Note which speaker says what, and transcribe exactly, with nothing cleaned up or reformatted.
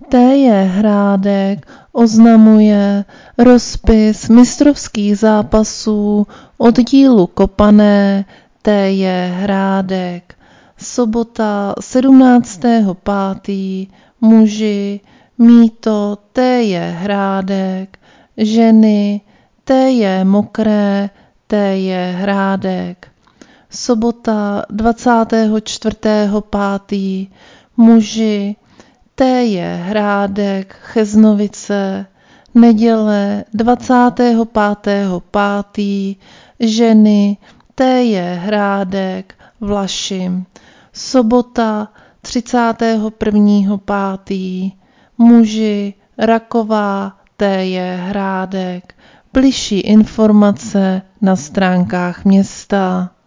Speaker 1: T J Hrádek oznamuje rozpis mistrovských zápasů oddílu Kopané T J Hrádek. Sobota sedmnáctého pátého muži Mýto T J Hrádek, ženy T J Mokré T J Hrádek. Sobota dvacátého čtvrtého pátého muži T J Hrádek Cheznovice, neděle dvacátého pátého pátého ženy T J Hrádek Vlašim. Sobota třicátého prvního pátého muži Raková T J Hrádek. Bližší informace na stránkách města.